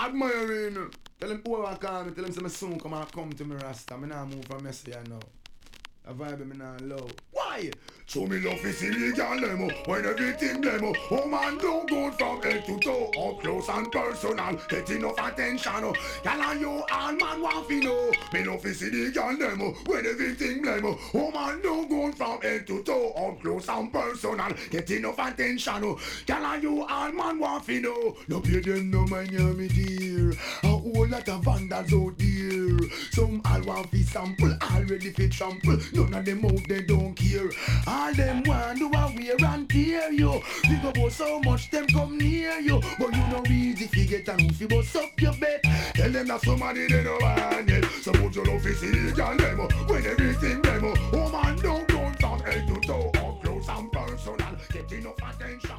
admiring. Tell him who I call me, tell him say me soon come to me Rasta. Me nah move from Messi now. A vibe me nah low. Why? So me love to see the girl demo when everything demo. Oh man, don't go from head to toe, up close and personal. Get enough attention, oh. Girl and you all man want to know. Me love to see the girl demo when everything demo. Oh man, don't go from head to toe, up close and personal. Get enough attention, oh. Girl and you all man want to know. No pay them no mind ya me dear. A whole lot of vandals out there. Some all want fi sample, already fi trample. None of them out they don't care. All them want do a wear and tear you. We go about so much them come near you. But you know easy fi get and who fi bust up your bet. Tell them that somebody they don't want yet. Suppose you love to see the girl demo when everything demo. Oh man, don't go from head to toe, up close and personal. Get enough attention.